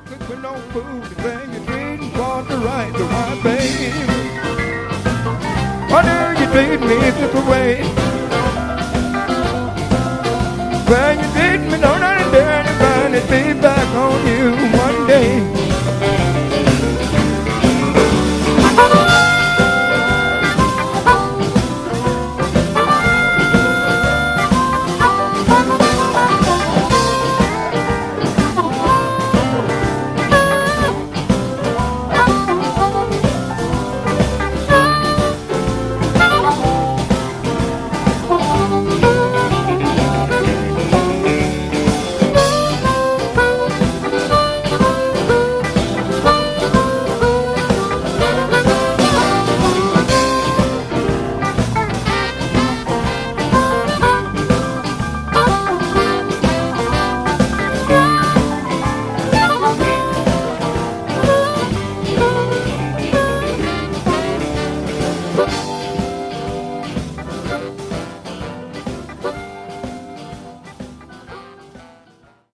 cooking no food, then you're treating for the right to my baby. Why do you treat me this way? When you treat me no night and dirty, find it be back on you one day.